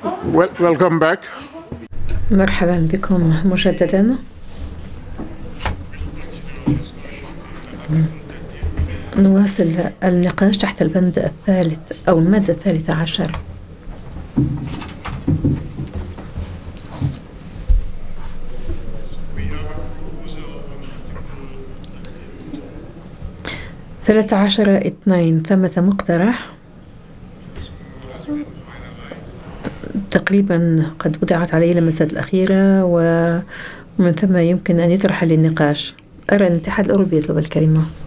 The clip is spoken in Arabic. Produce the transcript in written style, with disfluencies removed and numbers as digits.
Welcome back. مرحبا بكم مجددا. نواصل النقاش تحت البند الثالث أو المادة 13. ثلاثة عشر 2 ثمة مقترح تقريبا قد وضعت عليه اللمسات الأخيرة ومن ثم يمكن أن يطرح للنقاش. أرى أن الاتحاد الأوروبي يطلب الكلمة.